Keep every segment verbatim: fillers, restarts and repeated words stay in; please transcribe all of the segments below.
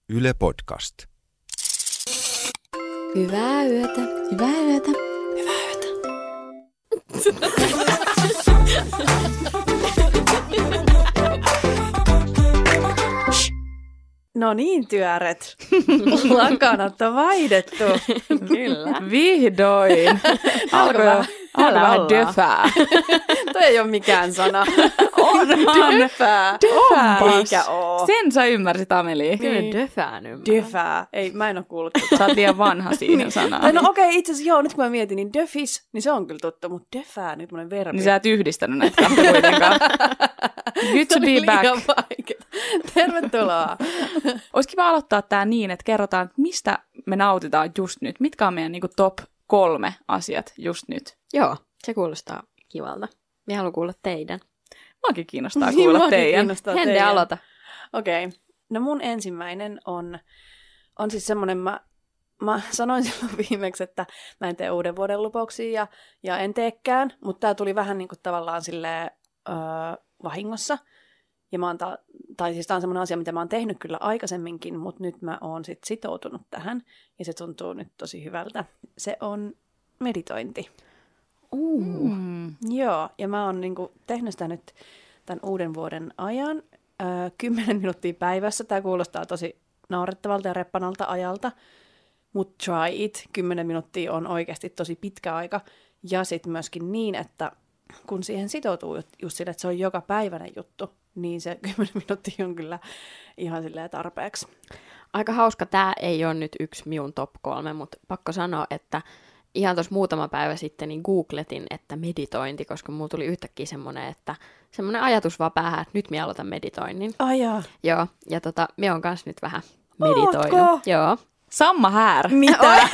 Yle Podcast. Hyvää yötä. Hyvää yötä. Hyvää yötä. No niin, työret. Lakanat on vaihdettu. Kyllä. Vihdoin. Alkoi vähän- alkoi vähän ollaan. döfää. Toi ei ole mikään sana. Onhan. Döfää. Döfää. Eikä oo. Sen sä ymmärsit, Ameli. Kyllä Niin. döfään ymmärrän. Döfää. Ei, mä en oo kuullut tota. Sä oot liian vanha siihen sanaan. Tai no okei, okay, itse asiassa joo, nyt kun mä mietin, niin döfis, niin se on kyllä tuttu, mutta döfää, nyt monen verbi. Niin sä et yhdistänyt näitä kahta kuitenkaan. Good to Se oli be back. liian vaikeeta. Tervetuloa. Olisi kiva aloittaa tää niin, että kerrotaan, että mistä me nautitaan just nyt. Mitkä on meidän niinku top kolme asiat just nyt. Joo, se kuulostaa kivalta. Mä haluan kuulla teidän. Muakin kiinnostaa Niin, kuulla muakin teidän. kiinnostaa Hende, teidän. aloita. Okei. Okay. No mun ensimmäinen on, on siis semmoinen, mä, mä sanoin silloin viimeksi, että mä en tee uuden vuoden lupauksia ja, ja en teekään, mutta tää tuli vähän niin kuin tavallaan silleen öö, vahingossa. Ja mä oon ta- tai siis tää on semmoinen asia, mitä mä oon tehnyt kyllä aikaisemminkin, mutta nyt mä oon sit sitoutunut tähän ja se tuntuu nyt tosi hyvältä. Se on meditointi. Uh. Mm. Joo, ja mä oon niinku tehnyt sitä nyt tämän uuden vuoden ajan. Öö, kymmenen minuuttia päivässä. Tämä kuulostaa tosi naurettavalta ja reppanalta ajalta. Mutta try it. Kymmenen minuuttia on oikeasti tosi pitkä aika. Ja sitten myöskin niin, että kun siihen sitoutuu just sille, että se on joka päiväinen juttu, niin se kymmenen minuuttia on kyllä ihan silleen tarpeeksi. Aika hauska. Tää ei ole nyt yksi minun top kolme, mutta pakko sanoa, että ihan tuossa muutama päivä sitten niin googletin, että meditointi, koska mulla tuli yhtäkkiä semmoinen, että semmoinen ajatus vaan päähän, että nyt minä aloitan meditoinnin. Ai jaa. Joo, ja tota, minä oon kanssa nyt vähän meditoinut. Ootko? Joo. Samma här. Mitä?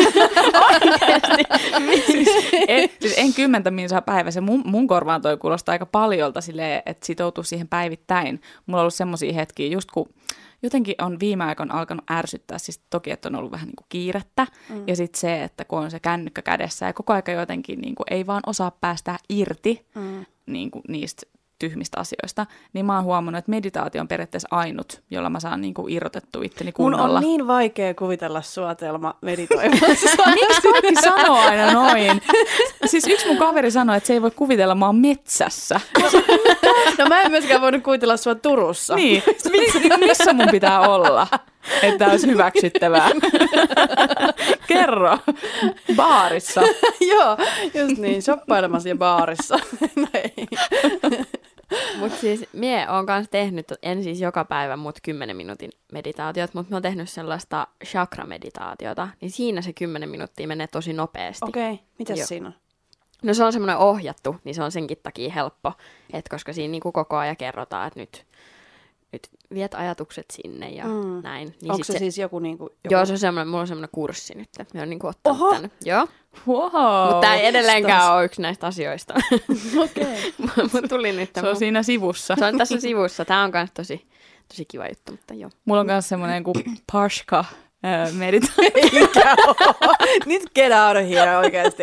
siis, en, siis en kymmentä minsaa päivässä. Mun, mun korvaan toi kuulostaa aika paljolta silleen, että sitoutuu siihen päivittäin. Mulla on ollut semmosia hetkiä, just kun jotenkin on viime aikoina alkanut ärsyttää, siis toki, että on ollut vähän niin kuin kiirettä, mm. ja sitten se, että kun on se kännykkä kädessä, ja koko aika jotenkin niin kuin ei vaan osaa päästä irti Mm. niin kuin niistä tyhmistä asioista, niin mä oon huomannut, että meditaatio on periaatteessa ainut, jolla mä saan niin kuin irrotettua itteni Mun kunnolla. on niin vaikea kuvitella sua Telma meditoimassa. Miksi kaikki sanoo aina noin? Siis yksi mun kaveri sanoi, että se ei voi kuvitella, mä oon metsässä. No mä en myöskään voinut kuvitella sua Turussa. Niin, missä, missä mun pitää olla, että olisi hyväksyttävää? Kerro. Baarissa. Joo, just niin, shoppailemassa ja baarissa. No ei. Mutta siis mie oon kanssa tehnyt, en siis joka päivä, mutta kymmenen minuutin meditaatiot, mutta mä oon tehnyt sellaista chakra-meditaatiota, niin siinä se kymmenen minuuttia menee tosi nopeasti. Okei, okay, mitäs Joo. siinä on? No se on semmoinen ohjattu, niin se on senkin takia helppo, että koska siinä niinku koko ajan kerrotaan, että nyt, nyt viet ajatukset sinne ja Mm. näin. Niin Onko sit se, siis joku niinku... Joku... Joo, se on semmoinen, mulla on semmoinen kurssi nyt, että mä oon niinku ottanut Oho! tänne. Joo, Wow. mutta tämä ei edelleenkään Stas. ole yksi näistä asioista. Okei. Mut tuli nyt. Se on siinä sivussa. Se on tässä sivussa. Tämä on myös tosi, tosi kiva juttu, mutta joo. Mulla on myös semmoinen kuin Pashka äh, meditaatio. Eikä oo. Nyt get out of here oikeasti.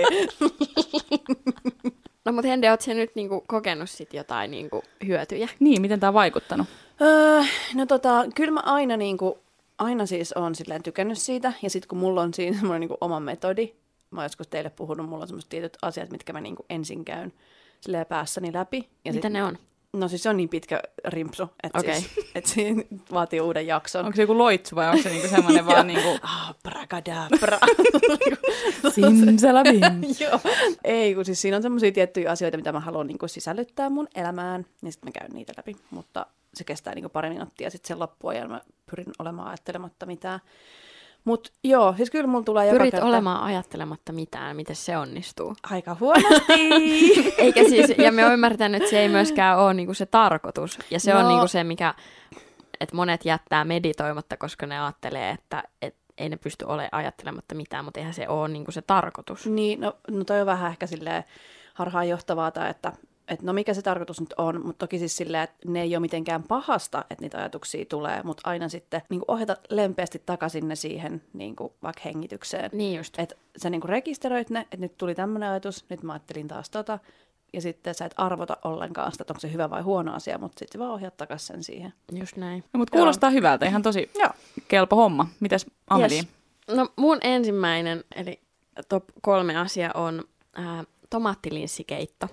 No mutta Hende, ootko sä nyt niinku kokenut sit jotain niinku hyötyjä? Niin, miten tää on vaikuttanut? Öö, no tota, kyllä mä aina niinku, aina siis oon silleen tykännyt siitä. Ja sit kun mulla on siinä semmoinen niinku oma metodi, mä oon joskus teille puhunut, mulla on semmoiset tietyt asiat, mitkä mä niinku ensin käyn silleen päässäni läpi. Ja Mitä sit, ne on? No siis se on niin pitkä rimpsu, että Okei. siis, et siinä vaatii uuden jakson. Onko se joku loitsu vai onko se niinku semmoinen vaan niinku Ah, brakadabra. simsalabim? Joo. Ei, kun siis siinä on semmoisia tiettyjä asioita, mitä mä haluan niin kuin sisällyttää mun elämään, niin sitten mä käyn niitä läpi. Mutta se kestää niin kuin pari minuuttia, sitten sen loppuajan mä pyrin olemaan ajattelematta mitään. Mutta joo, siis kyllä mulla tulee joka Pyrit kerta... olemaan ajattelematta mitään, miten se onnistuu. Aika huonosti. Eikä siis, ja me ymmärtän, että se ei myöskään ole niinku se tarkoitus. Ja se no. on No. niinku se, mikä, että monet jättää meditoimatta, koska ne ajattelee, että et ei ne pysty olemaan ajattelematta mitään, mutta eihän se ole niinku se tarkoitus. Niin, no, no toi on vähän ehkä silleen harhaanjohtavaa, tai että että no mikä se tarkoitus nyt on, mutta toki siis silleen, että ne ei ole mitenkään pahasta, että niitä ajatuksia tulee, mutta aina sitten niin kuin ohjata lempeästi takaisin ne siihen niin kuin vaikka hengitykseen. Niin just. Että sä niin kuin rekisteröit ne, että nyt tuli tämmöinen ajatus, nyt mä ajattelin taas tota, ja sitten sä et arvota ollenkaan sitä, että onko se hyvä vai huono asia, mutta sitten vaan ohjaat takaisin sen siihen. Just näin. No, mutta kuulostaa hyvältä, ihan tosi Joo. kelpo homma. Mitäs Amelie? Yes. No mun ensimmäinen, eli top kolme asia on ää, tomaattilinsikeitto.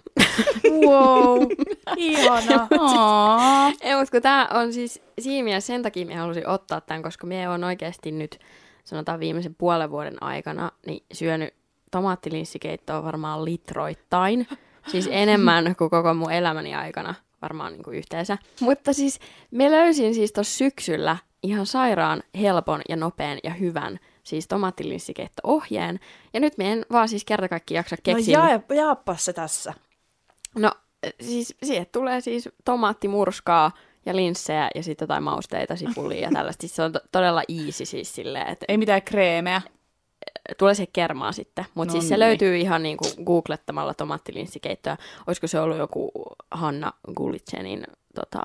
Wow, ihana. Ei, mutta kun tää on siis siinä mielessä sen takia mä halusin ottaa tämän, koska mä oon oikeasti nyt, sanotaan viimeisen puolen vuoden aikana, niin syönyt tomaattilinsikeittoa varmaan litroittain. Siis enemmän kuin koko mun elämäni aikana varmaan niin kuin yhteensä. Mutta siis me löysin siis tuossa syksyllä ihan sairaan helpon ja nopean ja hyvän siis tomaattilinsikeitto-ohjeen. Ja nyt me en vaan siis kerta kaikki jaksa keksiä. No jaa, jaappas se tässä. No siis siihen tulee siis tomaattimurskaa ja linssejä ja sitten jotain mausteita, sipulia ja tällaista. Siis se on to- todella easy siis silleen, että Ei mitään kreemeä. tulee se kermaa sitten. Mutta No siis se niin. löytyy ihan niinku googlettamalla tomaattilinssikeittoa. Olisiko se ollut joku Hanna Gulitsenin tota,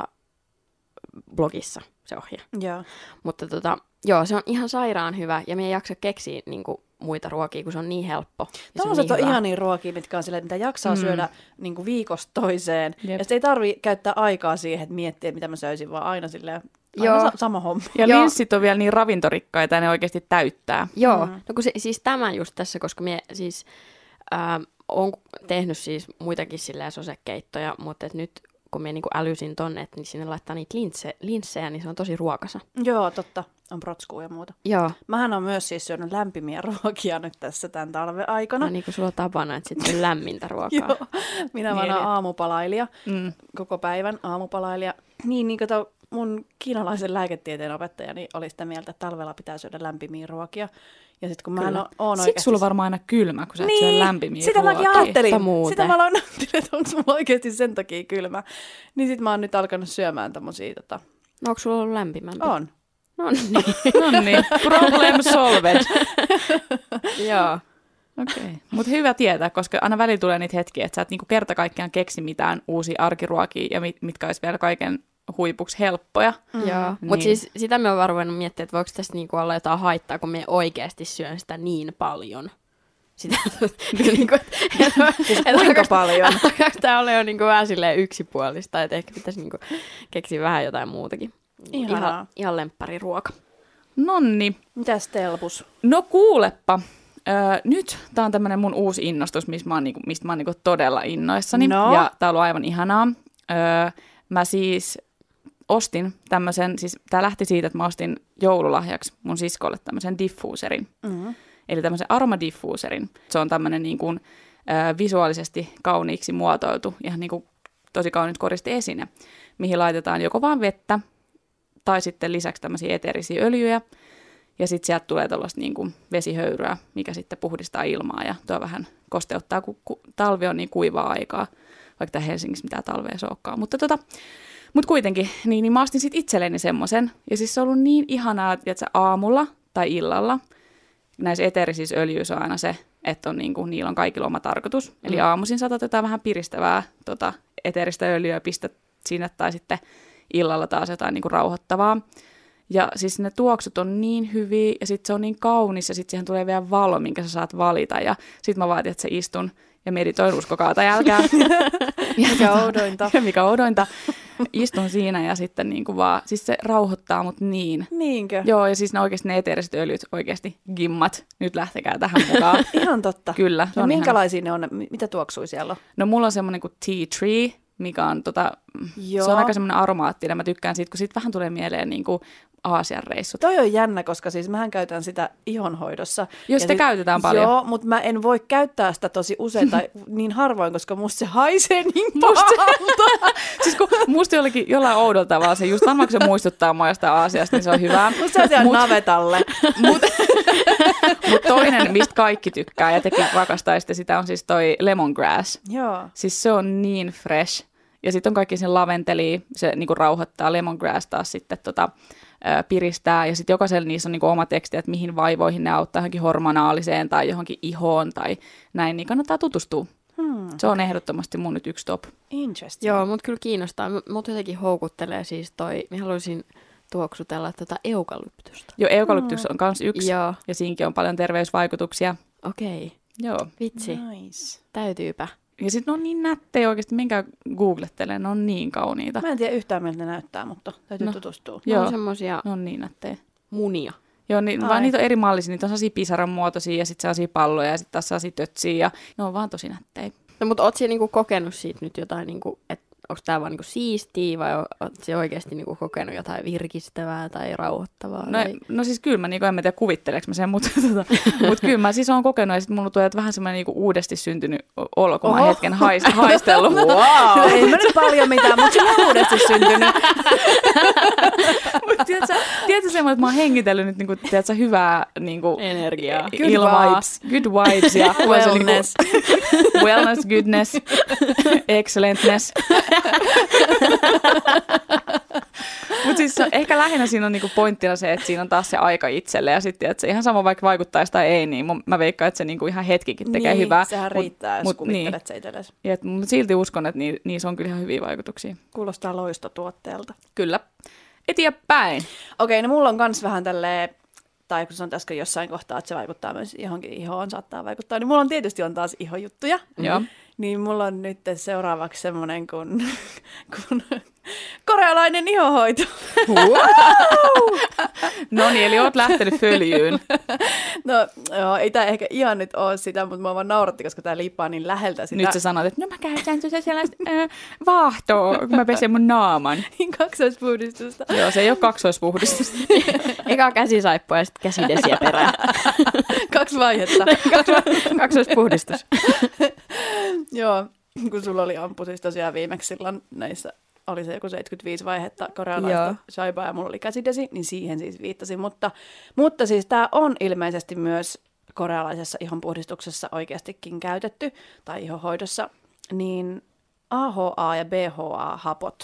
blogissa se ohje. Joo. Mutta tota, joo, se on ihan sairaan hyvä ja me ei jaksa keksiä niinku muita ruokia, kun se on niin helppo. ja se on Tällaiset niin on hyvä. ihania ruokia, mitkä on silleen, mitä jaksaa Mm. mm. syödä niin kuin viikosta toiseen. Jep. Ja sitten ei tarvitse käyttää aikaa siihen, että miettiä, mitä mä söisin, vaan aina silleen, Joo. aina sa- sama homma. Ja Joo. linssit on vielä niin ravintorikkaita ja ne oikeasti täyttää. Joo, Mm. no kun se, siis tämä just tässä, koska me siis ää, on tehnyt siis muitakin silleen sosekeittoja, mutta et nyt kun me niinku älysin tonne, että niin sinne laittaa niitä linsse, linssejä, niin se on tosi ruokasa. Joo, totta. On protskua ja muuta. Joo, Mähän on myös siis syönyt lämpimiä ruokia nyt tässä tämän talven aikana. no niin kuin sulla on tapana, että sitten on lämmintä ruokaa. Joo, minä vaan Niin, oon eli- aamupalailija, Mm. koko päivän aamupalailija. Niin, niin kato, mun kiinalaisen lääketieteen opettaja niin oli sitä mieltä, että talvella pitää syödä lämpimiä ruokia. Ja sitten kun mä Kyllä. oon, oon Siksi sulla on varmaan aina kylmä, kun sä et syö lämpimiä sitä mäkin ruokia. ajattelin. Totta muuten. Sitä mä aloin ajattelin, että onko mulla oikeasti sen takia kylmä. Niin sit mä oon nyt alkanut syömään tommosia, tota... No onko sulla ollut lämpimämpi? On. No niin, No niin, problem solved. joo. Okei, okay. Mutta hyvä tietää, koska aina välillä tulee niitä hetkiä, että sä et niinku kerta kaikkiaan keksi mitään uusia arkiruokia ja mit, mitkä olisi vielä kaiken huipuksi helppoja. Mm. Joo, Niin. mutta siis sitä me on vaan ruvennut miettimään, että voiko tästä niinku olla jotain haittaa, kun me oikeasti syön sitä niin paljon. Sitä, niinku, et, Siis kuinka paljon? Tämä oli jo niinku vähän silleen yksipuolista, että ehkä pitäisi niinku keksiä vähän jotain muutakin. Ihanaa. Ihan, ihan lemppariruoka. Nonni. Mitäs Telpus? No kuulepa. Öö, nyt tää on tämmönen mun uusi innostus, mistä mä oon, niinku, mistä mä oon niinku todella innoissani. No. Ja tää on ollut aivan ihanaa. Öö, mä siis ostin tämmöisen, siis tää lähti siitä, että mä ostin joululahjaksi mun siskolle tämmöisen diffuuserin. Mm-hmm. Eli tämmöisen aromadiffuuserin. Se on tämmöinen niin kuin, ä, visuaalisesti kauniiksi muotoiltu, ihan niin kuin tosi kaunis koristeesine, mihin laitetaan joko vaan vettä tai sitten lisäksi tämmöisiä eteerisiä öljyjä. Ja sitten sieltä tulee tällaista niin kuin vesihöyryä, mikä sitten puhdistaa ilmaa ja tuo vähän kosteuttaa, kun ku, talvi on niin kuivaa aikaa, vaikka tää Helsingissä mitään talvea sookkaa. Mutta tota, mut kuitenkin, niin, niin mä ostin sitten itselleni semmoisen. Ja siis se on ollut niin ihanaa, että aamulla tai illalla, näissä eteerisissä öljyissä on aina se, että on niin kuin, niillä on kaikilla oma tarkoitus. Eli Mm. aamuisin saatat jotain vähän piristävää tota, eteeristä öljyä ja pistät sinne, tai sitten illalla taas jotain niin kuin rauhoittavaa. Ja siis ne tuoksut on niin hyviä, ja sitten se on niin kaunis, ja sitten siihen tulee vielä valo, minkä sä saat valita. Ja sitten mä vaatin, että se istun ja meditoin, uskokaa tai älkää. Mikä oudointa. Mikä oudointa. Istun siinä ja sitten niin kuin vaan, siis se rauhoittaa mut niin. Niinkö? Joo, ja siis ne oikeasti ne eteeriset öljyt, oikeasti gimmat, nyt lähtekää tähän mukaan. Ihan totta. Kyllä, se No on ihan... minkälaisia ne on? Mi- Mitä tuoksui siellä on? No mulla on semmoinen kuin tea tree, mikä on tota, Joo. se on aika semmoinen aromaattinen. Mä tykkään siitä, kun siitä vähän tulee mieleen niin kuin Aasian reissut. Toi on jännä, koska siis mähän käytän sitä ihonhoidossa. Jos sitä sit- käytetään paljon. Joo, mutta mä en voi käyttää sitä tosi usein tai niin harvoin, koska musta se haisee niin Musta- pahalta. Siis kun musta jollekin jollain oudolta vaan se, just varmaan kun se muistuttaa mua jostain Aasiasta, niin se on hyvää. Musta se on Mut- navetalle. Mutta mut toinen, mistä kaikki tykkää ja tekin rakastaisitte sitä, on siis toi lemongrass. Joo. Siis se on niin fresh. Ja sitten on kaikki sen laventeli, se niinku rauhoittaa, lemongrass taas sitten tota, ö, piristää. Ja sitten jokaisella niissä on niinku oma teksti, että mihin vaivoihin ne auttaa, johonkin hormonaaliseen tai johonkin ihoon tai näin, niin kannattaa tutustua. Hmm. Se on ehdottomasti mun nyt yksi top. Interesting. Joo, mut kyllä kiinnostaa. M- Mut jotenkin houkuttelee siis toi, mä haluaisin tuoksutella tota eukalyptusta. Jo eukalyptus on kans yksi, Joo, ja siinäkin on paljon terveysvaikutuksia. okei. Joo. Vitsi, Nice. täytyypä. Ja sitten ne on niin nättejä oikeasti, minkä googlettelee, ne on niin kauniita. Mä en tiedä yhtään, miltä ne näyttää, mutta täytyy No. tutustua. Ne Joo. on semmosia Ne on niin nättejä. munia. Joo, niin, Ai. vaan niitä on eri mallisia. Niitä on sellaisia pisaran muotoisia ja sitten sellaisia palloja ja sitten taas sellaisia tötsiä. Ja ne on vaan tosi nättejä. No, mutta oot sä niinku kokenut siitä nyt jotain, niinku, että onko tää vaan niinku siistiä vai oot sä oikeasti niinku kokenut jotain virkistävää tai rauhoittavaa? No, tai... no siis kyllä mä, niin en mä tiedä kuvitteleeko mä sen, mutta, tota, mutta kyllä mä siis oon kokenut ja sitten mulla tulee vähän semmoinen niin uudesti syntynyt olo, kun mä Oho. hetken hais, haistellut. Wow. Ei mä nyt paljon mitään, mutta sinä on uudesti syntynyt. Mutta tiedätkö, tiedätkö semmoinen, että mä oon hengitellyt nyt niinku, tiedätkö, hyvää niinku, Energiaa. i- Good ilmaa, vibes. good vibes ja Wellness. Niinku, wellness, goodness, excellentness. Mutta siis se- ehkä lähinnä siinä on niinku pointtina se, että siinä on taas se aika itselle ja sitten että se ihan sama vaikka vaikuttaisi tai ei, niin mun- mä veikkaan, että se niinku ihan hetkikin tekee niin, hyvää. sehän Mut- riittää, jos mut kuvittelet se itsellesi. Ja et, mut silti uskon, että ni, niissä on kyllä ihan hyviä vaikutuksia. Kuulostaa loistotuotteelta. Kyllä. Eteenpäin. Okei, no mulla on kans vähän tälleen, tai kun sanoit äsken jossain kohtaa, että se vaikuttaa myös johonkin ihoon, saattaa vaikuttaa, niin mulla on tietysti on taas ihojuttuja. Joo. Niin mulla on nyt seuraavaksi semmoinen kuin, kuin korealainen ihohoito. No niin, eli oot lähtenyt följyyn. No joo, ei tää ehkä ihan nyt ole sitä, mutta mä vaan nauratti, koska tää liippaa niin läheltä sitä. Nyt sä sanot, että no mä käytän tuossa sellaista äh, vaahtoa, kun mä pesen mun naaman. Niin kaksoispuhdistusta. Joo, se ei ole kaksoispuhdistusta. Eka käsisaippua ja sitten käsidesiä perään. Kaksi vaihetta. Kaksoispuhdistus. Joo, kun sulla oli ampu siis tosiaan viimeksi silloin näissä, oli se joku seitsemänkymmentäviisi vaihetta korealaista Joo. shaibaa ja mulla oli käsidesi, niin siihen siis viittasin. Mutta, mutta siis tämä on ilmeisesti myös korealaisessa ihonpuhdistuksessa oikeastikin käytetty, tai ihonhoidossa, niin A H A ja B H A-hapot,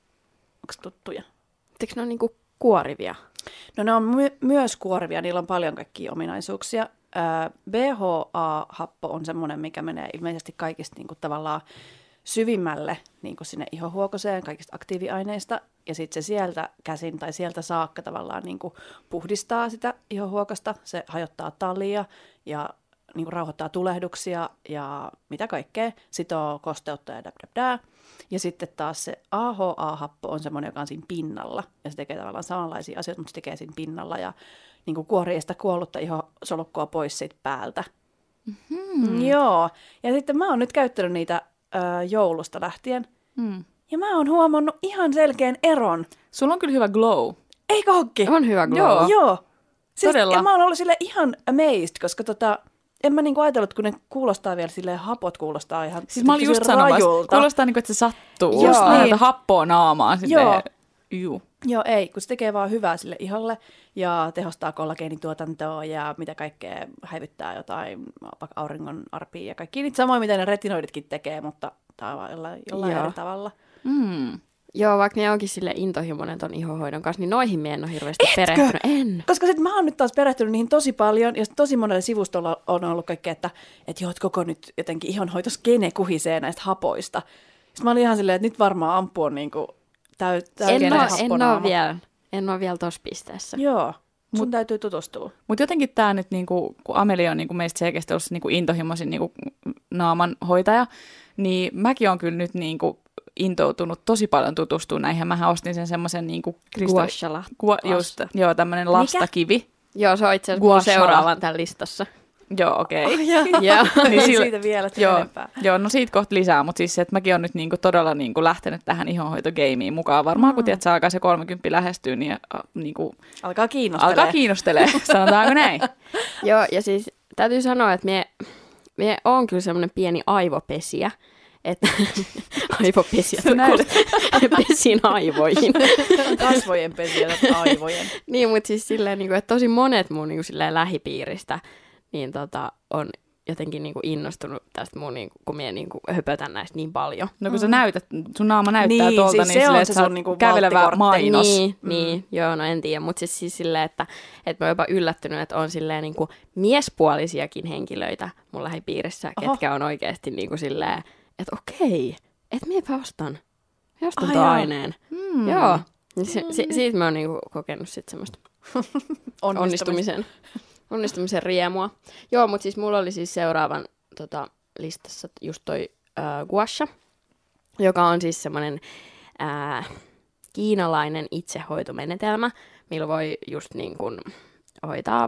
onko tuttuja? Eikö ne ole niinku kuorivia? No ne on my- myös kuorivia, niillä on paljon kaikkia ominaisuuksia. Ää, B H A-happo on semmoinen, mikä menee ilmeisesti kaikista niin kuin, tavallaan syvimmälle niin kuin sinne ihohuokoseen, kaikista aktiiviaineista. Ja sitten se sieltä käsin tai sieltä saakka tavallaan niin kuin, puhdistaa sitä ihohuokosta. Se hajottaa talia ja niin kuin, rauhoittaa tulehduksia ja mitä kaikkea. Sitoo kosteutta ja dab, dab, dab. Ja sitten taas se A H A-happo on semmoinen, joka on siinä pinnalla. Ja se tekee tavallaan samanlaisia asioita, mutta se tekee siinä pinnalla ja niin kuin kuorii sitä kuollutta ihosolukkoa pois siitä päältä. Mm-hmm. Joo. Ja sitten mä oon nyt käyttänyt niitä ö, joulusta lähtien. Mm. Ja mä oon huomannut ihan selkeän eron. Sulla on kyllä hyvä glow. Eikö hokki? On hyvä glow. Joo. Joo. Siis, Todella. ja mä oon ollut sille ihan amazed, koska tota, en mä niinku ajatellut, kun ne kuulostaa vielä silleen, hapot kuulostaa ihan Siis mä olin just tosi sanomassa, rajulta. kuulostaa niin kuin, että se sattuu. Just Aina niin. happoa naamaan. Joo. Juu. Joo, ei, kun se tekee vaan hyvää sille iholle ja tehostaa kollageenituotantoa ja mitä kaikkea häivyttää jotain vaikka auringon arpia ja kaikki niitä samoin, mitä ne retinoiditkin tekee, mutta tämä on vaan jollain, jollain Joo. eri tavalla. Mm. Joo, vaikka ne onkin sille intohimoinen ton ihohoidon kanssa, niin noihin mie en ole hirveästi perehtynyt. En. Koska sit mä oon nyt taas perehtynyt niihin tosi paljon ja sit tosi monella sivustolla on ollut kaikkea, että, että joo, että koko nyt jotenkin ihonhoitoskene kuhisee näistä hapoista. Sitten mä olin ihan silleen, että nyt varmaan ampu on niinku täy, täysin En, oo, en happonaama. oo vielä, en oo vielä tossa pisteessä. Joo, sun täytyy tutustua. Mutta jotenkin tämä nyt, niinku, kun Amelia on niinku meistä selkeästi ollut se niinku intohimoisin niinku naamanhoitaja, niin mäkin on kyllä nyt niinku intoutunut tosi paljon tutustua näihin. Mähän ostin sen semmoisen niinku Gua shala. Gua, just, joo, tämmöinen lastakivi. Joo, se on itse asiassa Gua mun shala. seuraavan tämän listassa. Joo, okei. Okay. Joo. Niin Ei sillä- siitä vielä Joo, enempää. joo, no siitä kohta lisää, mutta siis se, että mäkin olen nyt niinku todella niinku lähtenyt tähän ihonhoitogeimiin mukaan. Varmaan kun tiedät, se alkaa se kolmekymmentä lähestyä, niin äh, niinku, Alkaa kiinnostelee. alkaa kiinnostelee, sanotaanko näin. Joo, ja siis täytyy sanoa, että mie, mie on kyllä semmoinen pieni aivopesiä. Että aivopesiä, Sä näet. pesin aivoihin. Kasvojen pesiä, aivojen. Niin, mutta siis silleen, niin kuin, että tosi monet mun niin kuin, silleen, lähipiiristä niin, tota, on jotenkin niin kuin, innostunut tästä mun, niin kuin, kun minä niin kuin, höpötän näistä niin paljon. No kun sä näytät, sun naama näyttää Niin, tuolta, siis niin se on silleen, se että sä sun oot niinku kävelevä valttikortti. mainos. Niin, mm. niin, joo, no en tiedä, mutta siis, siis silleen, että, että mä oon jopa yllättynyt, että on silleen niin kuin, miespuolisiakin henkilöitä mun lähipiirissä, Oho. ketkä on oikeasti niin kuin, silleen, että okei, että miepä ostan. Mä ostan Ai tuon jaa. aineen. Mm. Joo. Niin Se, si, siitä mä oon niinku kokenut sit semmoista onnistumisen, onnistumisen riemua. Joo, mutta siis mulla oli siis seuraavan tota, listassa just toi äh, guasha, joka on siis semmoinen äh, kiinalainen itsehoitomenetelmä, millä voi just niin kuin hoitaa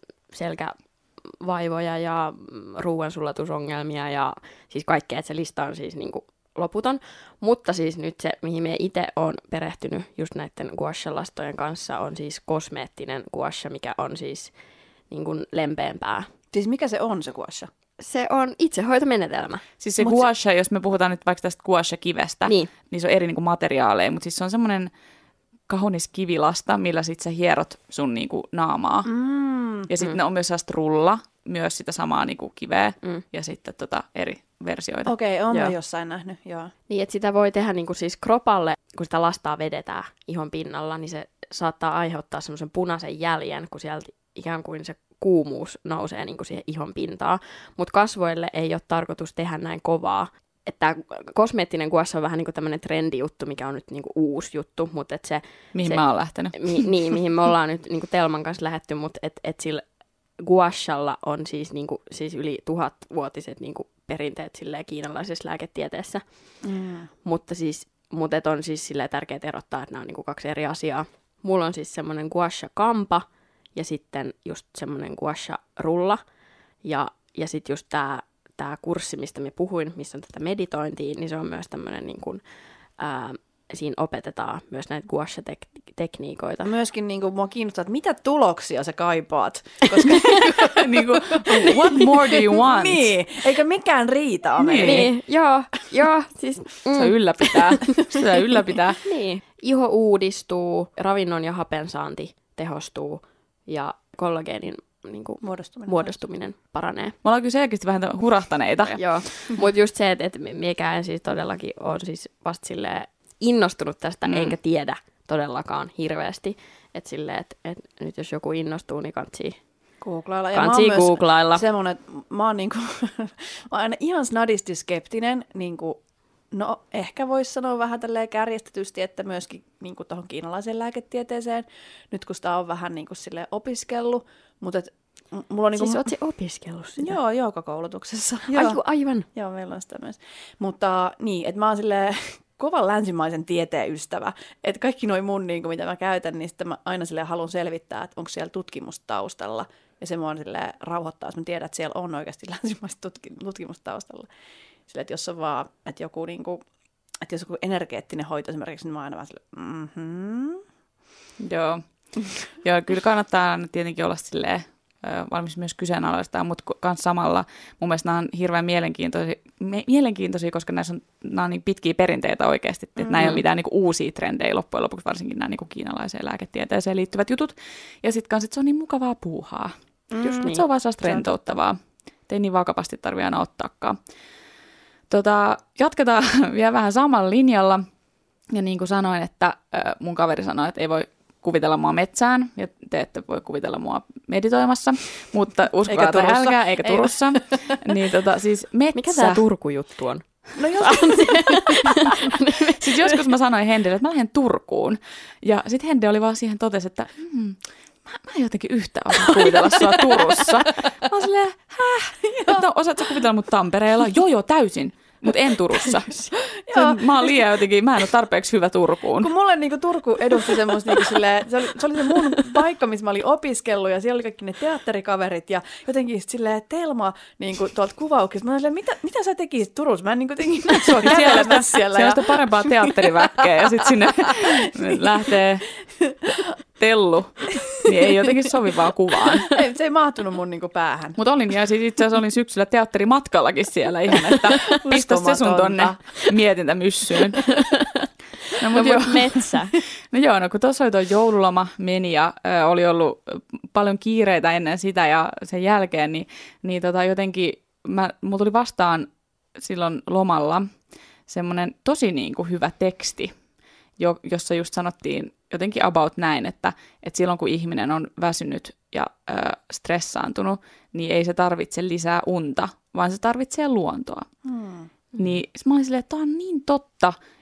selkävaivoja ja ruoansulatusongelmia ja siis kaikkea, että se lista on siis niin kuin loputon. Mutta siis nyt se, mihin me itse on perehtynyt just näiden guasha-lastojen kanssa, on siis kosmeettinen guasha, mikä on siis niin kuin lempeämpää. Siis mikä se on se guasha? Se on itsehoitomenetelmä. Siis se Mut guasha, se... jos me puhutaan nyt vaikka tästä guasha-kivestä, niin. niin se on eri niinku materiaaleja, mutta siis se on semmoinen kaunis kivilasta, millä sit sä hierot sun niinku naamaa. Mm, ja sitten mm. ne on myös sellaista rulla, myös sitä samaa niinku kiveä, Mm. ja sitten tota eri versioita. Okei, okay, oon Joo. mä jossain nähnyt, joo. Niin, että sitä voi tehdä niin kuin siis kropalle, kun sitä lastaa vedetään ihon pinnalla, niin se saattaa aiheuttaa semmoisen punaisen jäljen, kun sieltä ikään kuin se kuumuus nousee niin kuin siihen ihon pintaan. Mutta kasvoille ei ole tarkoitus tehdä näin kovaa. Että kosmeettinen guasha on vähän niin kuin tämmöinen trendijuttu, mikä on nyt niin kuin uusi juttu, mutta et se... Mihin se, mä oon lähtenyt. Mi, niin, mihin me ollaan nyt niin kuin Telman kanssa lähdetty, mutta et, et sillä guashalla on siis, niin kuin, siis yli tuhatvuotiset niin kuin perinteet silleen kiinalaisessa lääketieteessä. Mm. Mutta siis, mut et on siis silleen tärkeää erottaa, että nämä on niinku kaksi eri asiaa. Mulla on siis semmoinen guasha-kampa ja sitten just semmoinen guasha-rulla. Ja, ja sitten just tämä tää kurssi, mistä mä puhuin, missä on tätä meditointia, niin se on myös tämmöinen, niin kuin, ää, siinä opetetaan myös näitä guasha-tekniikoita. Myöskin niin kuin, mua kiinnostaa, että mitä tuloksia sä kaipaat, koska niin kuin, what more do you want? niin, eikä mikään riitä, Ameli. Niin, niin joo, joo, siis... Mm. Se ylläpitää. Se ylläpitää. Niin. Iho uudistuu, ravinnon ja hapensaanti tehostuu ja kollageenin niin kuin, Muodostuminen. muodostuminen paranee. Me ollaan kyllä selkeästi vähän tämän hurahtaneita. Joo, mutta just se, että et miekään siis todellakin on siis vasta silleen innostunut tästä, Mm. mm. enkä tiedä todellakaan hirveästi. Että silleen, että et nyt jos joku innostuu, niin kantsii, Googlailla. Ja mä oon kantsii myös googlailla. semmoinen, että mä oon, niinku, mä oon aina ihan snadisti skeptinen, niinku, no ehkä voisi sanoa vähän tälleen kärjestetysti, että myöskin niinku tuohon kiinalaiseen lääketieteeseen, nyt kun sitä on vähän niinku silleen opiskellut, mutta et, m- mulla on niinku... Siis oot sä opiskellut sitä? Joo, joogakoulutuksessa. Aiku, aivan. Joo, meillä on sitä myös. Mutta niin, että mä oon silleen kovan länsimaisen tieteen ystävä. Että kaikki noi mun, niin kuin, mitä mä käytän, niin sitten mä aina silleen haluan selvittää, että onko siellä tutkimusta taustalla. Ja se mua silleen rauhoittaa, jos mä tiedän, että siellä on oikeasti länsimaista tutki- tutkimusta taustalla. Silleen, että jos on vaan, että joku, niin kuin, että jos joku energeettinen hoito esimerkiksi, niin mä oon aina vaan silleen, mhm. Joo. Joo, kyllä kannattaa tietenkin olla silleen valmis myös kyseenalaistaa, mutta myös samalla mun mielestä nämä on hirveän mielenkiintoisia, mielenkiintoisia koska näissä on, nämä on niin pitkiä perinteitä oikeasti, että mm-hmm. nämä ei ole mitään niin kuin uusia trendejä loppujen lopuksi, varsinkin nämä niin kuin kiinalaiseen lääketieteeseen liittyvät jutut. Ja sitten kanssa, että se on niin mukavaa puuhaa. Mm, Just niin. Se on vaan sellaista rentouttavaa. Ei niin vakavasti tarvitse aina ottaakaan. Tota, jatketaan vielä vähän samalla linjalla. Ja niin kuin sanoin, että mun kaveri sanoi, että ei voi kuvitella mua metsään, ja te ette voi kuvitella mua meditoimassa, mutta uskokaa tai älkää, eikä Turussa. Niin tota, siis metsä... Mikä tämä Turku-juttu on? No jos... Siis joskus mä sanoin Hendelle, että mä lähden Turkuun, ja sitten Hende oli vaan siihen totesi, että mm, mä, mä en jotenkin yhtään osaa kuvitella sua Turussa. Mä oon silleen, häh? Että no, osaatko kuvitella mut Tampereella? Joo, joo, täysin. Mutta en Turussa. Sen, mä oon liian jotenkin, mä en ole tarpeeksi hyvä Turkuun. Kun mulle niinku Turku edusti semmoista niinku silleen, se oli, se oli se mun paikka, missä mä olin opiskellut ja siellä oli kaikki ne teatterikaverit ja jotenkin silleen Telma niinku tuolta kuvauksista. Mä olin silleen, mitä, mitä sä tekisit Turussa? Mä en niinku jotenkin näe sua kävelemässä siellä. Siellä on sitä parempaa teatteriväkkeä ja sitten sinne lähtee tellu. Niin ei jotenkin sovivaa kuvaan. Ei, se ei mahtunut mun niinku päähän. Mutta olin, ja siis itse asiassa olin syksyllä teatterimatkallakin siellä ihan, että pistä se sun tonne mietintämyssyyn. No, no mutta metsä. No joo, no kun tuossa oli tuo joululoma meni ja ö, oli ollut paljon kiireitä ennen sitä ja sen jälkeen, niin, niin tota jotenkin mä, mulla tuli vastaan silloin lomalla semmoinen tosi niin kuin hyvä teksti, jo, jossa just sanottiin jotenkin about näin, että, että silloin kun ihminen on väsynyt ja ö, stressaantunut, niin ei se tarvitse lisää unta, vaan se tarvitsee luontoa. Hmm. Niin mä olin silleen, että tämä on niin totta,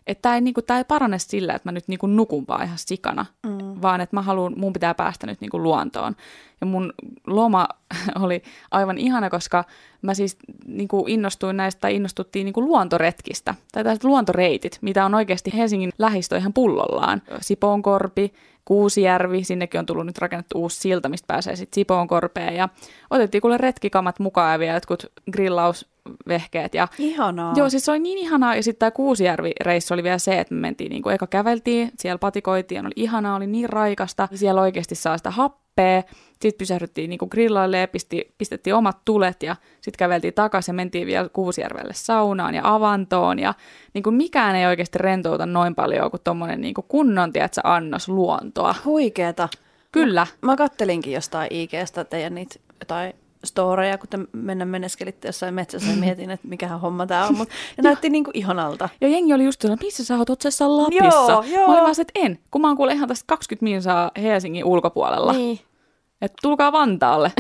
että tämä ei, niinku, tää ei parane sillä, että mä nyt niinku nukun vaan ihan sikana, mm. vaan että mä haluan, mun pitää päästä nyt niinku luontoon. Ja mun loma oli aivan ihana, koska mä siis niinku innostuin näistä, tai innostuttiin niinku luontoretkistä, tai tällaiset luontoreitit, mitä on oikeasti Helsingin lähistö ihan pullollaan. Sipoonkorpi, Kuusijärvi, sinnekin on tullut nyt rakennettu uusi silta, mistä pääsee sitten Sipoonkorpeen. Ja otettiin kuule retkikamat mukaan ja vielä jotkut grillausvehkeet. Ja ihanaa. Joo, siis se oli niin ihanaa. Ja sitten tämä Kuusijärvi-reissu oli vielä se, että me mentiin, niin kuin eka käveltiin, siellä patikoitiin, oli ihanaa, oli niin raikasta. Siellä oikeasti saa sitä happea. Sitten pysähdyttiin niin kuin grillaille ja pisti, pistettiin omat tulet ja sitten käveltiin takaisin ja mentiin vielä Kuusijärvelle saunaan ja avantoon. Ja niin kuin mikään ei oikeasti rentouta noin paljon kuin tommonen niin kuin kunnon, tiedätkö, annos luontoa. Huikeeta. Kyllä. Mä, mä kattelinkin jostain I G:stä teidän niitä jotain storeja, kun te mennä meneskelitte jossain metsässä ja mietin, että mikähän homma tää on, mutta ne näytti niinku ihanalta. Ja jengi oli just sellainen, missä sä oot, oot sä Lapissa? Joo, joo. Mä olin vaan se, että en, kun mä oon kuule ihan tästä kaksikymmentä minsaa Helsingin ulkopuolella. Niin. Että tulkaa Vantaalle.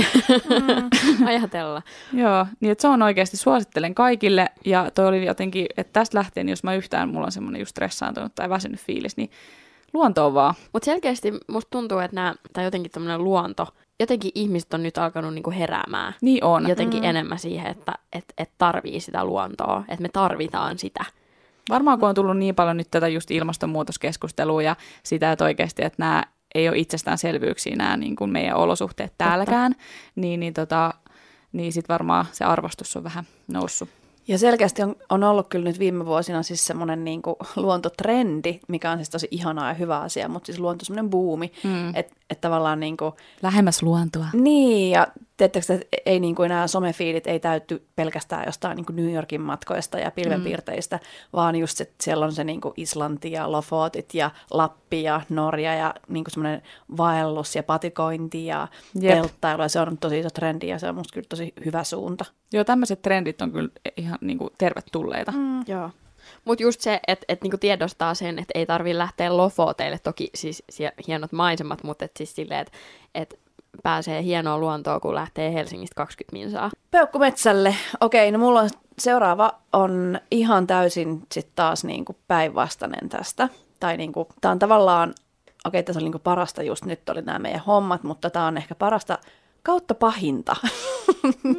Mm, ajatella. Joo, niin että se on oikeasti, suosittelen kaikille. Ja toi oli jotenkin, että tästä lähtien, jos mä yhtään, mulla on semmoinen just stressaantunut tai väsynyt fiilis, niin luontoon vaan. Mutta selkeästi musta tuntuu, että nämä, tai jotenkin tämmöinen luonto, jotenkin ihmiset on nyt alkanut niinku heräämään. Niin on. Jotenkin Mm. enemmän siihen, että et, et tarvii sitä luontoa, että me tarvitaan sitä. Varmaan kun on tullut niin paljon nyt tätä just ilmastonmuutoskeskustelua ja sitä, että oikeasti, että nämä ei ole itsestäänselvyyksiä nämä niin kuin meidän olosuhteet täälläkään, niin, niin, tota, niin sitten varmaan se arvostus on vähän noussut. Ja selkeästi on, on ollut kyllä nyt viime vuosina siis semmoinen niin kuin luontotrendi, mikä on siis tosi ihanaa ja hyvä asia, mutta siis luonto semmoinen buumi, mm. että et tavallaan niin kuin... Lähemmäs luontoa. Niin, ja tiedättekö, että ei niin kuin nämä somefiilit ei täytty pelkästään jostain niin kuin New Yorkin matkoista ja pilvenpiirteistä, mm. vaan just, että siellä on se niin kuin Islanti ja Lofotit ja Lappi ja Norja ja niin kuin semmoinen vaellus ja patikointi ja Jep. telttailu, ja se on tosi iso trendi ja se on musta kyllä tosi hyvä suunta. Joo, tämmöiset trendit on kyllä ihan niin kuin tervetulleita. Mm. Joo. Mutta just se, että et niinku tiedostaa sen, että ei tarvitse lähteä Lofoteille, toki siis sie- hienot maisemat, mutta et siis silleen, että et pääsee hienoa luontoa, kun lähtee Helsingistä kaksikymmentä minsaa. Peukkumetsälle. Okei, no mulla on seuraava on ihan täysin sitten taas niinku päinvastainen tästä. Tai niinku, tää on tavallaan, okei, tässä oli niinku parasta just nyt oli nämä meidän hommat, mutta tää on ehkä parasta kautta pahinta. Mm.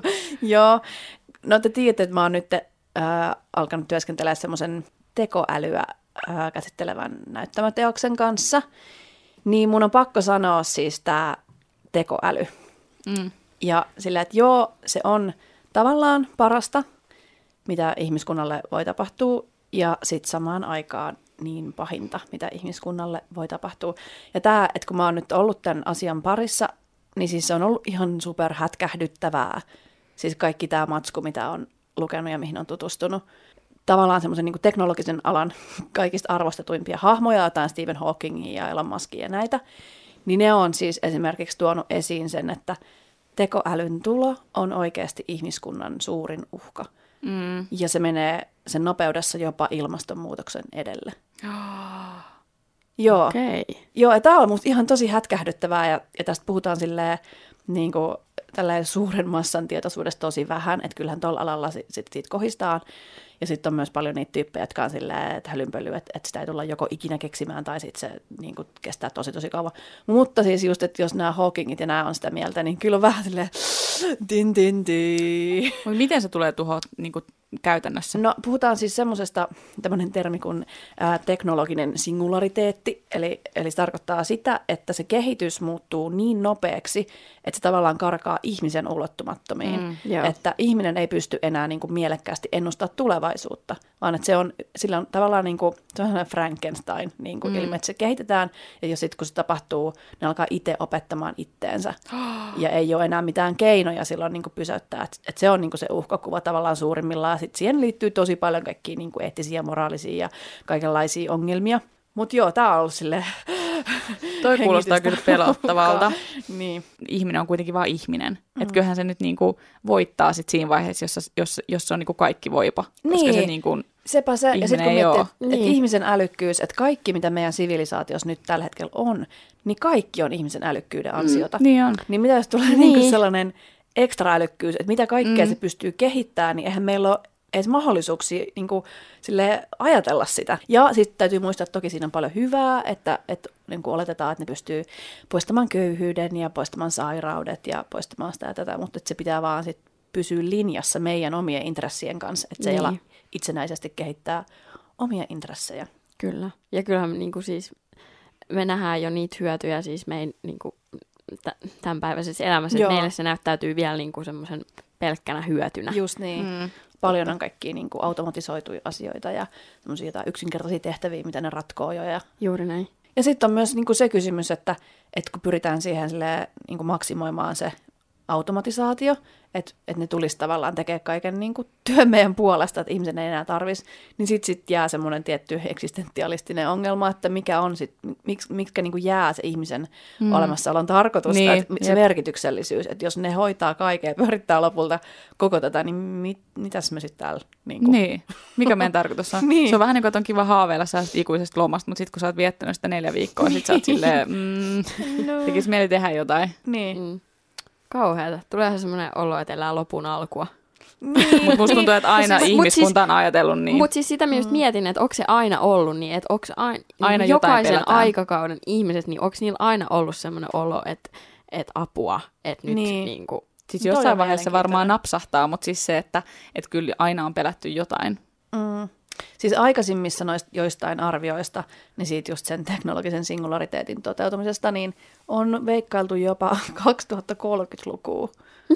Joo. No te tiedätte, että mä oon nyt Äh, alkanut työskentelemään semmoisen tekoälyä äh, käsittelevän näyttämöteoksen kanssa, niin mun on pakko sanoa siis tämä tekoäly. Mm. Ja sillä, että joo, se on tavallaan parasta, mitä ihmiskunnalle voi tapahtua, ja sitten samaan aikaan niin pahinta, mitä ihmiskunnalle voi tapahtua. Ja tämä, että kun mä oon nyt ollut tämän asian parissa, niin siis se on ollut ihan super hätkähdyttävää. Siis kaikki tämä matsku, mitä on lukenut ja mihin on tutustunut. Tavallaan semmoisen niin kuin teknologisen alan kaikista arvostetuimpia hahmoja, jotain Stephen Hawkingia ja Elon Muskia ja näitä, niin ne on siis esimerkiksi tuonut esiin sen, että tekoälyn tulo on oikeasti ihmiskunnan suurin uhka. Mm. Ja se menee sen nopeudessa jopa ilmastonmuutoksen edelle. Oh. Joo. Okay. Joo, ja tämä on musta ihan tosi hätkähdyttävää, ja, ja tästä puhutaan silleen, niin kuin tällainen suuren massan tietoisuudesta tosi vähän, että kyllähän tuolla alalla sit, sit siitä kohistaan. Ja sitten on myös paljon niitä tyyppejä, jotka on silleen, että hölynpölyä, että, että sitä ei tulla joko ikinä keksimään tai sitten se niin kuin, kestää tosi tosi kauan. Mutta siis just, että jos nämä Hawkingit ja nämä on sitä mieltä, niin kyllä on vähän silleen din din din. Miten se tulee tuho niin kuin käytännössä? No puhutaan siis semmoisesta, tämmöinen termi kuin ää, teknologinen singulariteetti, eli, eli se tarkoittaa sitä, että se kehitys muuttuu niin nopeaksi, että se tavallaan karkaa ihmisen ulottumattomiin, mm, että ihminen ei pysty enää niin kuin mielekkäästi ennustaa tulevaisuutta, vaan että se on, sillä on tavallaan niin kuin, se on sellainen Frankenstein niin kuin mm. ilme, että se kehitetään, ja jos sitten kun se tapahtuu, ne alkaa itse opettamaan itteensä, ja ei ole enää mitään keinoja silloin niin kuin pysäyttää, että, että se on niin kuin se uhkakuva tavallaan suurimmillaan. Sitten siihen liittyy tosi paljon kaikkia niin kuin eettisiä, moraalisia ja kaikenlaisia ongelmia. Mutta joo, tää on ollut silleen toi kuulostaa kyllä pelottavalta. Niin. Ihminen on kuitenkin vaan ihminen. Mm. Että kyllähän se nyt niinku voittaa sit siinä vaiheessa, jossa, jos, jos se on niinku kaikki voipa. Koska niin. se niinku, sepä se. Ja sitten kun miettii, että niin. et ihmisen älykkyys, että kaikki mitä meidän sivilisaatiossa nyt tällä hetkellä on, niin kaikki on ihmisen älykkyyden ansiota. Mm, niin on. Niin mitä jos tulee niin. niinku sellainen ekstra älykkyys, että mitä kaikkea mm. se pystyy kehittämään, niin eihän meillä ole edes mahdollisuuksia niin kuin, silleen, ajatella sitä. Ja sitten täytyy muistaa, että toki siinä on paljon hyvää, että, että niin kuin oletetaan, että ne pystyy poistamaan köyhyyden ja poistamaan sairaudet ja poistamaan sitä ja tätä, mutta että se pitää vaan sit pysyä linjassa meidän omien intressien kanssa, että se ei Niin. ala itsenäisesti kehittää omia intressejä. Kyllä. Ja kyllähän niin kuin siis, me nähdään jo niitä hyötyjä siis meidän niin kuin, t- tämänpäiväisessä elämässä, että Joo. meille se näyttäytyy vielä niin kuin semmoisen pelkkänä hyötynä. Just niin. Mm. Paljon on kaikkia niin kuin automatisoituja asioita ja jotain yksinkertaisia tehtäviä, mitä ne ratkoo jo. Ja, Juuri näin. ja sitten on myös niin kuin se kysymys, että, että kun pyritään siihen silleen, niin kuin maksimoimaan se automatisaatio, että, että ne tulisi tavallaan tekemään kaiken niin kuin työn meidän puolesta, että ihmisen ei enää tarvitsisi, niin sitten sit jää semmoinen tietty eksistentialistinen ongelma, että mikä on sit, mik, mitkä niin kuin jää se ihmisen mm. olemassaolon tarkoitus, Niin, että se jep. merkityksellisyys, että jos ne hoitaa kaiken ja pyörittää lopulta koko tätä, niin mit, mitäs me sitten täällä? Niin, kuin... Niin, mikä meidän tarkoitus on? Niin. Se on vähän niin kuin, että on kiva haaveilla säästä ikuisesta lomasta, mutta sitten kun sä oot viettänyt sitä neljä viikkoa, sit sä oot silleen, mm, No. tekis mieli tehdä jotain. Niin. Mm. Kauheata. Tulee semmoinen olo, että elää lopun alkua. Niin. Mutta musta tuntuu, että aina Mut siis- ihmiskunta on ajatellut niin. Mutta siis sitä mä just mietin, että onko se aina ollut niin, että onko aina, niin Aina jotain jokaisen pelätään. aikakauden ihmiset, niin onko niillä aina ollut semmoinen olo, että, että apua, että nyt Niin. niin kuin, Siis Toi on jossain vaiheessa varmaan mielenkiintoinen. napsahtaa, mutta siis se, että, että kyllä aina on pelätty jotain. Mm. Siis aikaisemmissa noista joistain arvioista, niin siitä just sen teknologisen singulariteetin toteutumisesta, niin on veikkailtu jopa kaksituhattakolmekymmentälukua.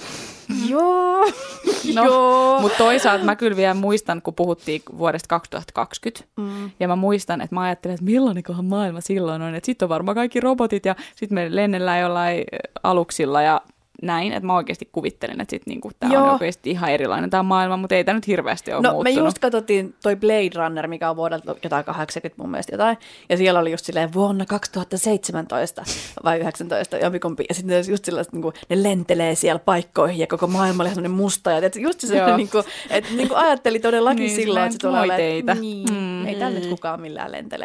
Joo, No, joo. mutta toisaalta mä kyllä vielä muistan, kun puhuttiin vuodesta kaksituhattakaksikymmentä, Mm. ja mä muistan, että mä ajattelin, että millainenkohan maailma silloin on, että sitten on varmaan kaikki robotit, ja sitten me lennellään jollain aluksilla, ja näin, että mä oikeasti kuvittelin, että sitten niinku, tämä on Joo. oikeasti ihan erilainen tämä maailma, mutta ei tämä nyt hirveästi ole No muuttunut. me just katsottiin toi Blade Runner, mikä on vuodelta jotain kahdeksankymmentä mun mielestä jotain, ja siellä oli just silleen vuonna kaksituhattaseitsemäntoista vai yhdeksäntoista jompikumpi, ja sitten just sellaiset, niin kuin, ne lentelee siellä paikkoihin, ja koko maailma oli semmoinen musta, ja tiedätkö, just se Joo. sellainen, niin kuin, että niin kuin ajatteli todellakin Niin, silloin, että se tulee silleen olemaan, moiteita. niin, Mm. ei täällä nyt kukaan millään lentele.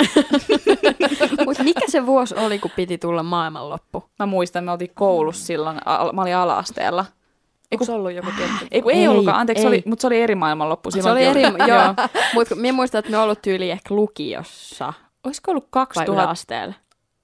Mutta mikä se vuosi oli, kun piti tulla maailmanloppu? Mä muistan, me oltiin koulussa silloin, a- mä olin ala-asteella. Onko se ollut joku tietty? Ei, kun ei, Ei, ollutkaan, anteeksi, se ei. oli, mutta se oli eri maailmanloppu. Se silloinkin oli eri, oli- joo. Mutta minä muistan, että me ollut tyyli ehkä lukiossa Olisiko ollut vai kaksituhatta? yläasteella.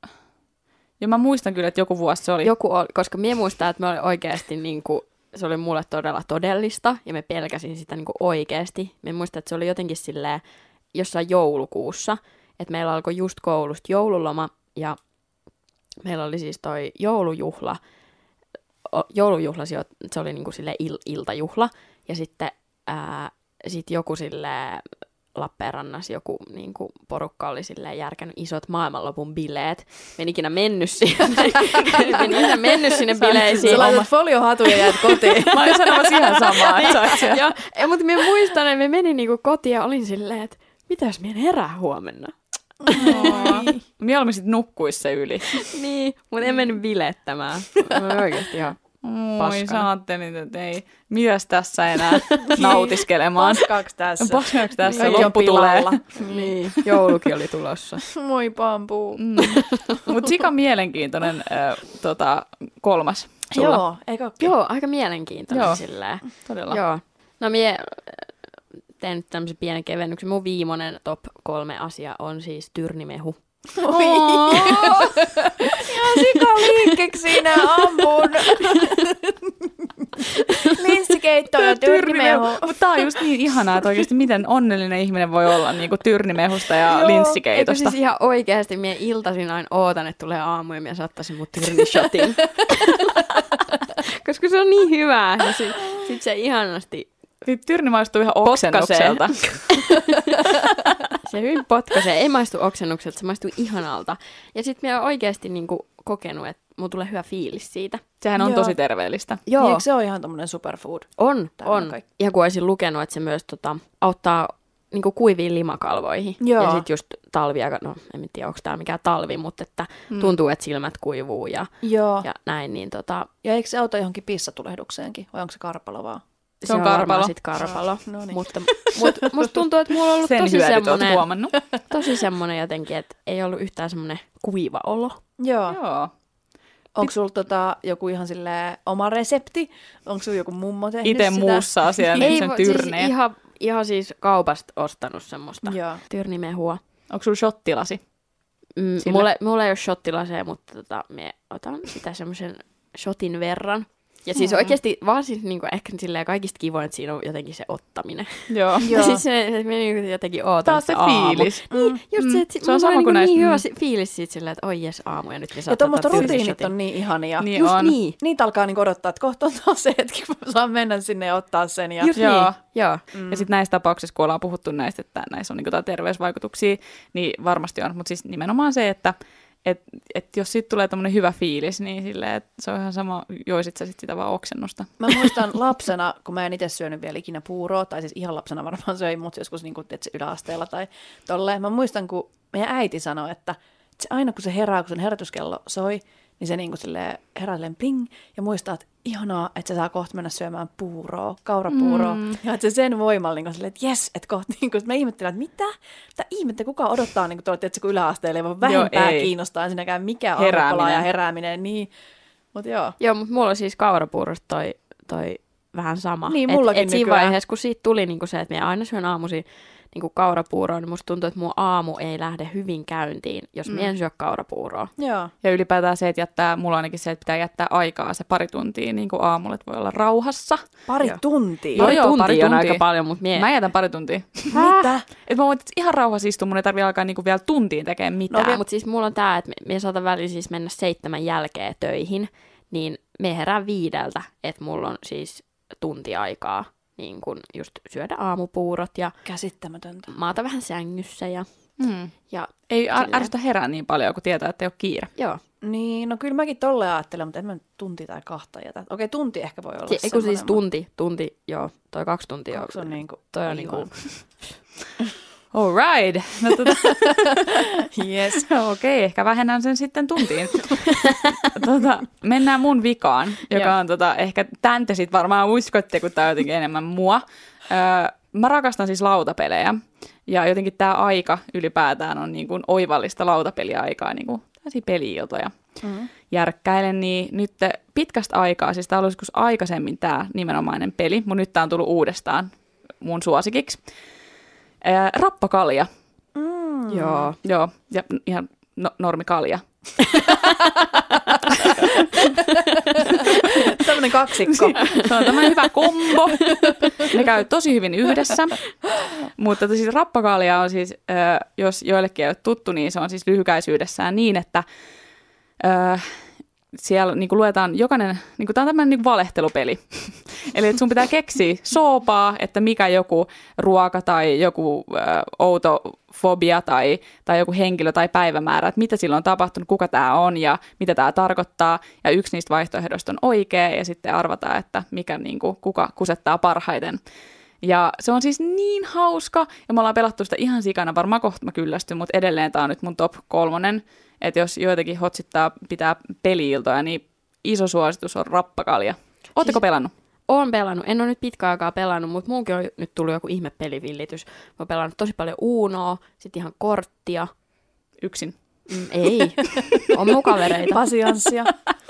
Ja mä muistan kyllä, että joku vuosi se oli. Joku oli, koska minä muistan, että me oli oikeasti niin kuin, se oli mulle todella todellista ja me pelkäsin sitä niin kuin oikeasti. Me muistan, että se oli jotenkin silleen jossain joulukuussa, että meillä alkoi just koulusta joululoma ja meillä oli siis toi joulujuhla. O- Joulujuhla, se o- se oli niin kuin silleen il- iltajuhla ja sitten ää, sit joku silleen Lappeenrannassa joku niin kuin porukka oli silleen järkännyt isot maailmanlopun bileet. Mä en ikinä mennyt sinne. Mä en ikinä mennyt sinne bileisiin. Sä laitat foliohatun ja jäät kotiin. Mä olin sanomassa ihan samaa. että sä oot siellä. Joo, ja, mutta mä muistan, että mä menin niinku kotiin ja olin silleen, että mitäs mä en herää huomenna. Mieluummin sit nukkuis se yli. Niin, mutta en mennyt bilettämään. Mä olin oikeasti ihan Oi, paskana. sä ajattelin, että ei, mitäs tässä enää nautiskelemaan. Paskaaks tässä? Paskaaks tässä? Kaikki on Loppu tulee. pilalla. niin, joulukin oli tulossa. Moi pampuu. Mm. Mutta sika mielenkiintoinen äh, tota, kolmas sulla. Joo, eikö ookin? Joo, aika mielenkiintoinen Joo. silleen. Todella. Joo. No mie teen nyt tämmöisen pienen kevennyksen. Mun viimeinen top kolme asia on siis tyrnimehu. Oi. Ihan sika liikkeeksi siinä ammun. Linssikeitto ja tyrnimehu. Mutta tää on just niin ihanaa, että oikeasti miten onnellinen ihminen voi olla niin kuin tyrnimehusta ja Joo, eikö linssikeitosta. siis ihan oikeasti, mie iltaisin aina ootan, että tulee aamu ja mie saattaisin mut tyrnishotin. Koska se on niin hyvää ja sit, sit se ihanasti, Sitten tyrni maistuu ihan Potkaisee. oksennukselta. se hyvin potkaisee, ei maistu oksennukselta, se maistuu ihanalta. Ja sit mie oon oikeasti niinku kokenut, että mulla tulee hyvä fiilis siitä. Sehän on Joo. tosi terveellistä. Joo. Niin, eikö se ole ihan tommonen superfood? On, Täällä on. kaikki. Ja kun olisin lukenut, että se myös tota, auttaa niinku kuiviin limakalvoihin. Joo. Ja sitten just talvia, no en tiedä, onko tämä mikään talvi, mutta että Mm. tuntuu, että silmät kuivuu ja, Joo. Ja, ja näin, niin tota, ja eikö se auta johonkin pissatulehdukseenkin? Vai onko se karpalo vaan? se, on on varmaan karpalo. sit karpalo. No niin. Mutta mut, musta tuntuu, että mulla on ollut Sen tosi hyödyt oot semmoinen, huomannut. tosi semmoinen jotenkin, että ei ollut yhtään semmoinen kuiva olo. Joo. Joo. Onko sulla tota, joku ihan silleen oma resepti? Onko sulla joku mummo tehnyt Itse sitä? muussa asiaa niin sen vo- siis tyrnejä. ihan, ihan siis kaupasta ostanut semmoista Joo. tyrnimehua. Onko sulla shottilasi? Mm, mulle, mulle ei ole shottilasea, mutta tota, me otan sitä semmoisen shotin verran. Ja siis Mm. oikeasti vaan siis niinku ehkä silleen kaikista kivoin, että siinä on jotenkin se ottaminen. Joo. Ja siis se, se me niinku jotenkin ootan Taas se aamu. fiilis. Niin, just Mm. se, että Se on mulla sama oli kuin niinku niin näistä- hyvä mm. si- fiilis siitä silleen, että oi jes aamu ja nyt me Ja saat tuommoista ottaa rutiinit tyrsishotin. on niin ihania. Niin Just on. niin. Niitä alkaa niinku odottaa, että kohta on taas se hetki, kun mä saan mennä sinne ja ottaa sen. Ja... Just Joo. niin. Joo. Mm. Ja sitten näissä tapauksissa, kun ollaan puhuttu näistä, että näissä on niinku jotain terveysvaikutuksia, niin varmasti on. Mutta siis nimenomaan se, että et, et jos siitä tulee tämmöinen hyvä fiilis, niin silleen, että se on ihan sama, joisit sä sit sitä vaan oksennusta. Mä muistan lapsena, kun mä en itse syönyt vielä ikinä puuroa, tai siis ihan lapsena varmaan söin, mutta joskus niin kuin, tietysti, yläasteella tai tolleen. Mä muistan, kun meidän äiti sanoi, että se aina kun se herää, kun sen herätyskello soi, niin se niin kuin silleen herää silleen pling, ja muistaa, että ihanaa, että se saa kohta mennä syömään puuroa, kaurapuuroa. Mm. Ja että se sen voimalla niin kuin silleen, että jes, että kohta, niin kuin, mä ihmettelin, että mitä? Mitä ihmettä, kuka odottaa, niin kuin tuolla, että kun yläasteella ei voi vähempää ei. kiinnostaa ensinnäkään mikä Herääminen. aamupala ja herääminen, niin, mutta joo. Joo, mutta mulla on siis kaurapuurosta toi, toi vähän sama. Niin, mullakin et, et siinä nykyään. vaiheessa, kun siitä tuli niinku se, että minä aina syön aamuisin niinku kaurapuuroa, niin musta tuntuu, että mun aamu ei lähde hyvin käyntiin, jos mm. minä en syö kaurapuuroa. Joo. Ja ylipäätään se, että jättää, mulla on ainakin se, että pitää jättää aikaa se pari tuntia niin kuin aamulla, että voi olla rauhassa. Pari Joo. tuntia. Joo, Pari joo, tuntia pari on tuntia. aika paljon, mutta mie... Mä jätän pari tuntia. Mitä? Että mä voin ihan rauhassa istua, mun ei tarvitse alkaa niinku vielä tuntiin tekemään mitään. No, mutta siis mulla on tää, että me saatan välillä siis mennä seitsemän jälkeen töihin, niin me herään viideltä, että mulla on siis tunti aikaa niin kun just syödä aamupuurot ja Käsittämätöntä. maata vähän sängyssä ja, Mm. ja Ei ar- silleen. ärsytä herää niin paljon, kun tietää, että ei ole kiire. joo. Niin, no kyllä mäkin tolleen ajattelen, mutta en mä nyt tunti tai kahta jätä. Okei, tunti ehkä voi olla Si- ei kun siis semmoinen, tunti, tunti, joo, toi kaksi tuntia. Kaksi on niinku toi on aivan. niinku, All right. No, tota, Yes. okei, ehkä vähennän sen sitten tuntiin. tota, mennään mun vikaan, joka Joo. on tota, ehkä tämän te sit varmaan uskotte, kun tää on jotenkin enemmän mua. Öö, mä rakastan siis lautapelejä. Ja jotenkin tämä aika ylipäätään on niin kuin oivallista lautapeliaikaa, niin kuin tällaisia peli-iltoja. Mm. Järkkäilen, niin nyt pitkästä aikaa, siis tämä oli joskus aikaisemmin tämä nimenomainen peli, mutta nyt tämä on tullut uudestaan mun suosikiksi. Ää, rappakalja. Mm. joo. Joo, ja ihan no, normikalja. Tämmöinen kaksikko. Se on tämmöinen hyvä kombo. Ne käy tosi hyvin yhdessä. Mutta siis rappakalja on siis, äh, jos joillekin ei ole tuttu, niin se on siis lyhykäisyydessään niin, että äh, siellä niin kuin luetaan jokainen, niin kuin, tämä on tämmöinen niin kuin valehtelupeli. Eli että sun pitää keksiä soopaa, että mikä joku ruoka tai joku äh, outo fobia tai, tai joku henkilö tai päivämäärä, että mitä silloin on tapahtunut, kuka tämä on ja mitä tämä tarkoittaa. Ja yksi niistä vaihtoehdoista on oikea ja sitten arvataan, että mikä, niin kuin, kuka kusettaa parhaiten. Ja se on siis niin hauska, ja me ollaan pelattu sitä ihan sikana, varmaan kohta mä kyllästyn, mutta edelleen tää on nyt mun top kolmonen, että jos joitakin hotsittaa pitää peli-iltoja, niin iso suositus on rappakalja. Ootteko Siis- pelannut? Oon pelannut. En ole nyt pitkään aikaa pelannut, mutta muunkin on nyt tullut joku ihme pelivillitys. Mä oon pelannut tosi paljon Unoa, sitten ihan korttia. Yksin. Mm, ei, on mun kavereita. Pasianssia.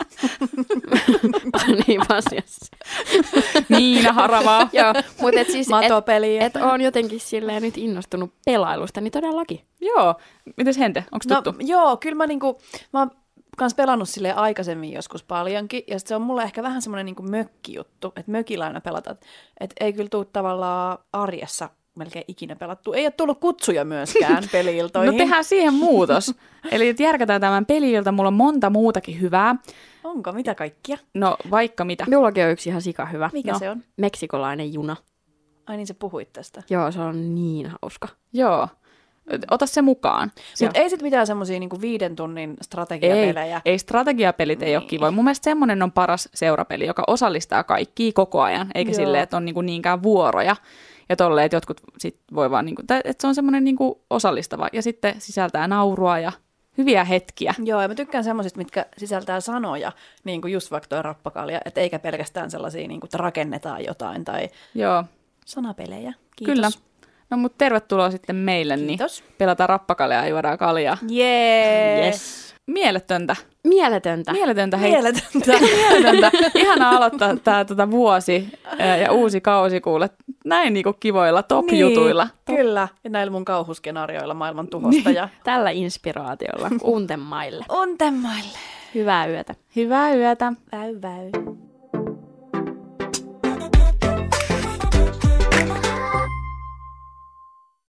niin pasiassa. Niina Haravaa. Joo, mutta et siis, et, Matopeliä. et oon jotenkin silleen nyt innostunut pelailusta, niin todellakin. Joo. Mites Hente? Onko No tuttu? joo, kyllä mä niinku, mä oon kans pelannut silleen aikaisemmin joskus paljonkin, ja sit se on mulle ehkä vähän semmoinen niinku mökkijuttu, että mökillä aina pelataan, että ei kyllä tule tavallaan arjessa melkein ikinä pelattu. Ei ole tullut kutsuja myöskään peli-iltoihin. No tehdään siihen muutos. Eli että järkätään tämän peli-ilta, mulla on monta muutakin hyvää. Onko? Mitä kaikkia? No vaikka mitä. Minullakin on yksi ihan sika hyvä. Mikä No. se on? Meksikolainen juna. Ai niin, sä puhuit tästä. Joo, se on niin hauska. Joo. Ota se mukaan. Mutta ei sit mitään semmosia niinku viiden tunnin strategiapelejä. Ei, ei strategiapelit ei ole Niin. kivoja. Mun mielestä semmoinen on paras seurapeli, joka osallistaa kaikkia koko ajan, eikä Joo. silleen, että on niinku niinkään vuoroja. Ja tolleen, että jotkut sit voi vaan, niinku, tai, että se on semmoinen niinku osallistava. Ja sitten sisältää naurua ja hyviä hetkiä. Joo, ja mä tykkään semmosista, mitkä sisältää sanoja, niin kuin just vaikka toi rappakalja, et eikä pelkästään sellaisia, niin kuin, että rakennetaan jotain tai Joo, sanapelejä. Kiitos. kyllä. No mutta tervetuloa sitten meille, Kiitos. niin pelataan rappakaljaa ja juodaan kaljaa. Jee! Yes. Mieletöntä. Mieletöntä. Mieletöntä. Hei. Mieletöntä. Mieletöntä. Ihanaa aloittaa tämä tota vuosi ää, ja uusi kausi kuule näin niinku kivoilla top-jutuilla. Niin, kyllä. Ja näillä mun kauhuskenaarioilla maailman tuhosta. Ja... Tällä inspiraatiolla Untenmaille. Untenmaille. Hyvää yötä. Hyvää yötä. Väy väy.